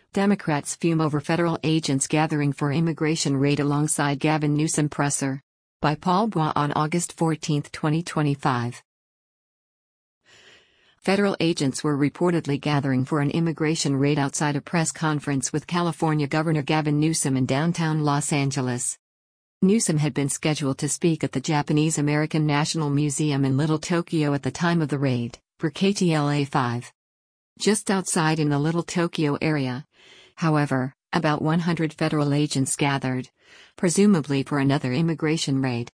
Democrats fume over federal agents gathering for immigration raid alongside Gavin Newsom presser. By Paul Bois on August 14, 2025. Federal agents were reportedly gathering for an immigration raid outside a press conference with California Governor Gavin Newsom in downtown Los Angeles. Newsom had been scheduled to speak at the Japanese American National Museum in Little Tokyo at the time of the raid, for KTLA-5. Just outside in the Little Tokyo area, however, about 100 federal agents gathered, presumably for another immigration raid.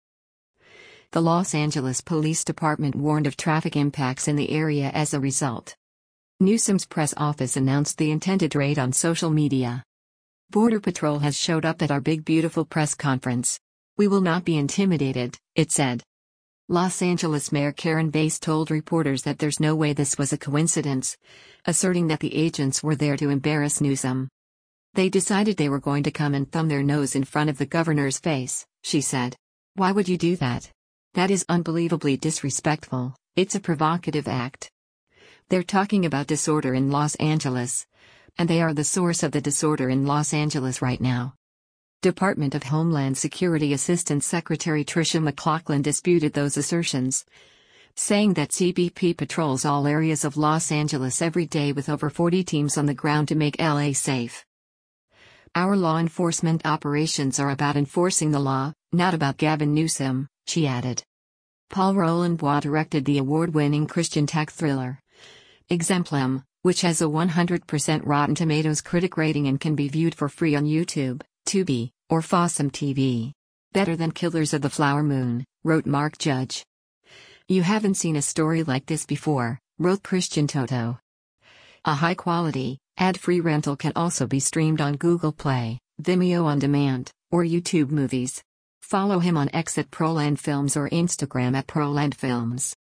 The Los Angeles Police Department warned of traffic impacts in the area as a result. Newsom's press office announced the intended raid on social media. Border Patrol has showed up at our big beautiful press conference. We will not be intimidated, it said. Los Angeles Mayor Karen Bass told reporters that there's no way this was a coincidence, asserting that the agents were there to embarrass Newsom. They decided they were going to come and thumb their nose in front of the governor's face, she said. Why would you do that? That is unbelievably disrespectful. It's a provocative act. They're talking about disorder in Los Angeles. And they are the source of the disorder in Los Angeles right now. Department of Homeland Security Assistant Secretary Tricia McLaughlin disputed those assertions, saying that CBP patrols all areas of Los Angeles every day with over 40 teams on the ground to make LA safe. Our law enforcement operations are about enforcing the law, not about Gavin Newsom, she added. Paul Roland Bois directed the award-winning Christian tech thriller Exemplum, which has a 100% Rotten Tomatoes critic rating and can be viewed for free on YouTube, Tubi, or Fossum TV. Better than Killers of the Flower Moon, wrote Mark Judge. You haven't seen a story like this before, wrote Christian Toto. A high-quality, ad-free rental can also be streamed on Google Play, Vimeo On Demand, or YouTube Movies. Follow him on X at Proland Films or Instagram at Proland Films.